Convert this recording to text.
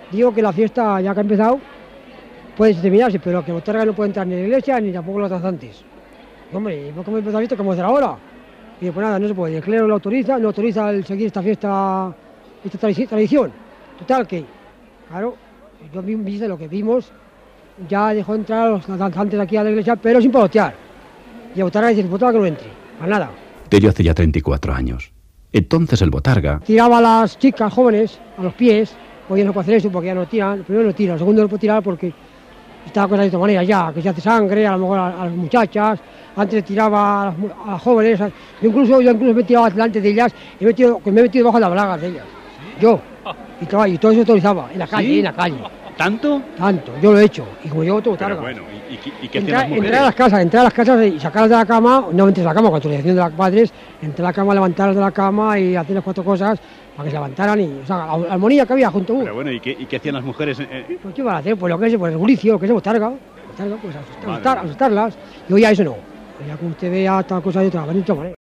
digo que la fiesta, ya que ha empezado, puede terminarse, pero que botarga no puede entrar ni en la iglesia ni tampoco los danzantes. Hombre, ¿cómo empezó la fiesta? ¿Cómo hacer ahora? Y pues nada, no se puede. El clero lo autoriza, no autoriza el seguir esta fiesta, esta tradición. Total, que, claro, yo vi lo que vimos, ya dejó entrar a los danzantes aquí a la iglesia, pero sin palotear. Y a botarga dice, botarga que no entre, para nada. Tello hace ya 34 años. Entonces el botarga Tiraba a las chicas jóvenes a los pies, hoy no puede hacer eso porque ya no tiran, el primero no tira, el segundo no puede tirar porque está la cosa de otra manera ya, que se hace sangre, a lo mejor a las muchachas, antes tiraba a las jóvenes, yo incluso me tiraba delante de ellas, me he metido debajo de las bragas de ellas, yo, y todo eso se autorizaba, en la calle, ¿Sí? en la calle. ¿Tanto? Tanto, yo lo he hecho, y como yo todo Pero targa. bueno, ¿y qué hacían las mujeres? Entrar a las casas y sacarlas de la cama, no entres a la cama, con autorización de los padres, entrar a la cama, levantarlas de la cama y hacer las 4 cosas para que se levantaran y, o sea, armonía que había junto a uno. Pero bueno, ¿y qué hacían las mujeres? Pues ¿qué van a hacer? Pues lo que es, pues el julicio, lo que es botarga, pues asustarlas. Y hoy ya eso no. Ya como usted vea tal cosa de otra manera.